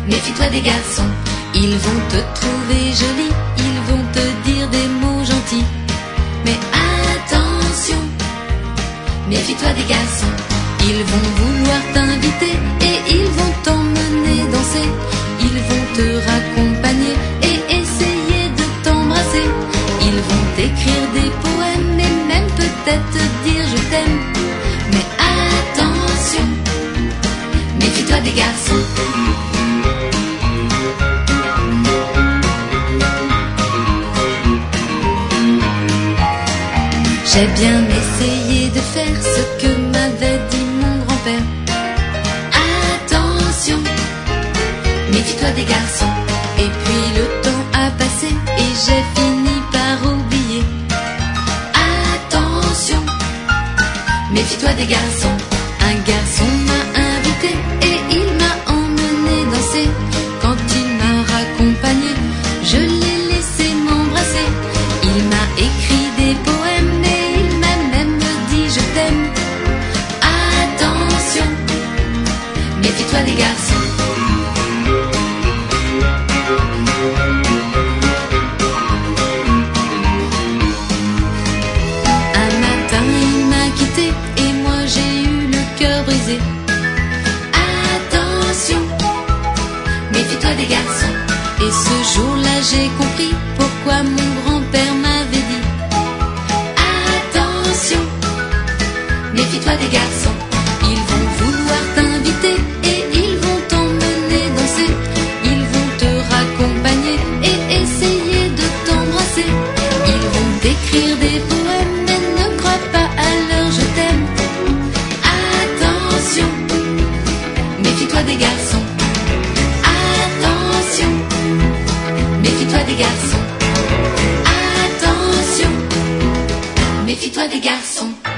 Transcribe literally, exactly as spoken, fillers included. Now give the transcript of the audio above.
Méfie-toi des garçons, ils vont te trouver jolie, ils vont te dire des mots gentils. Mais attention, méfie-toi des garçons, ils vont vouloir t'inviter et ils vont t'emmener danser. Ils vont te raccompagner et essayer de t'embrasser. Ils vont t'écrire des poèmes et même peut-être te dire je t'aime. Mais attention, méfie-toi des garçons. J'ai bien essayé de faire ce que m'avait dit mon grand-père. Attention, méfie-toi des garçons. Et puis le temps a passé et j'ai fini par oublier. Attention, méfie-toi des garçons. Un garçon m'a invité et il m'a emmené danser. Quand il m'a raccompagné, je l'ai laissé m'embrasser. Il m'a écrit des poèmes et il m'a même dit je t'aime. Attention, méfie-toi des garçons. Un matin il m'a quitté et moi j'ai eu le cœur brisé. Attention, méfie-toi des garçons. Et ce jour-là j'ai compris pourquoi mon grand-père m'avait dit. Attention, méfie-toi des garçons. Ils vont vouloir t'inviter et ils vont t'emmener danser. Ils vont te raccompagner et essayer de t'embrasser. Ils vont t'écrire des poèmes mais ne crois pas à leur je t'aime. Attention, méfie-toi des garçons. Attention, méfie-toi des garçons. Attention, méfie-toi des garçons.